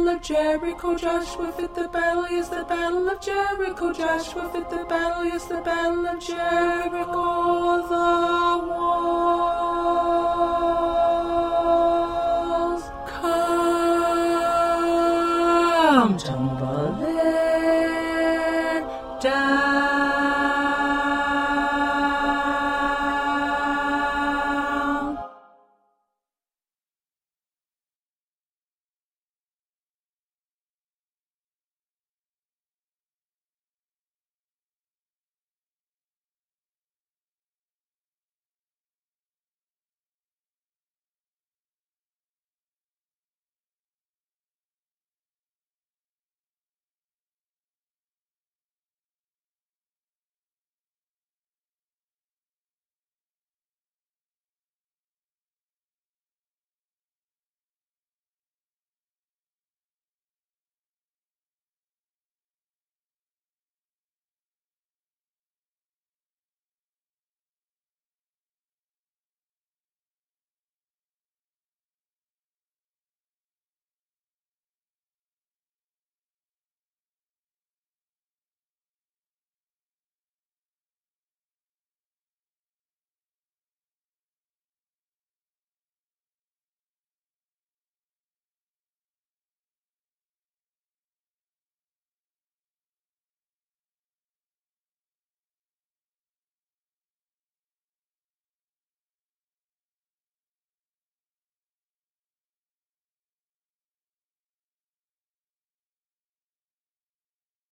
of Jericho. Joshua fit the battle, yes, the battle of Jericho. Joshua fit the battle, yes, the battle of Jericho. The walls come tumbling down.